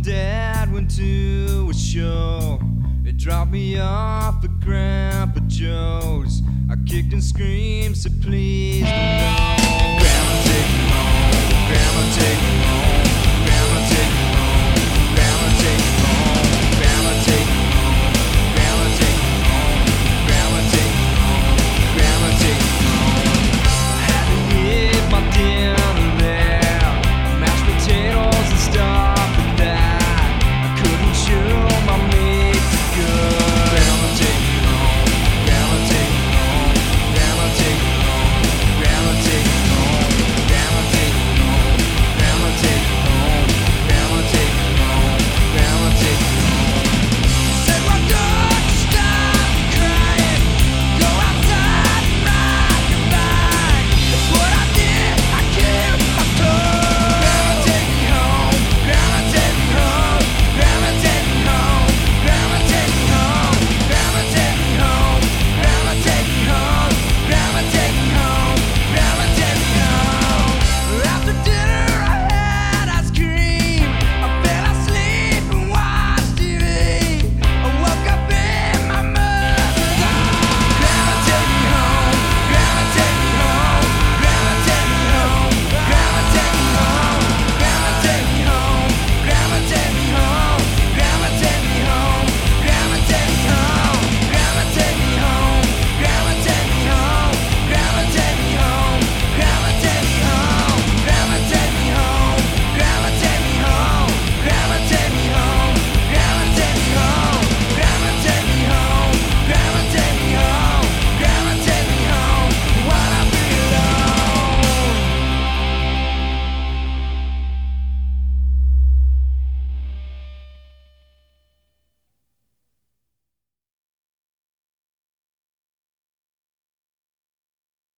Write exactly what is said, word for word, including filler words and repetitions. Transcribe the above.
and Dad went to a show. They dropped me off at Grandpa Joe's. I kicked and screamed, said please don't go. Grandma, take me home. Grandma, take me home.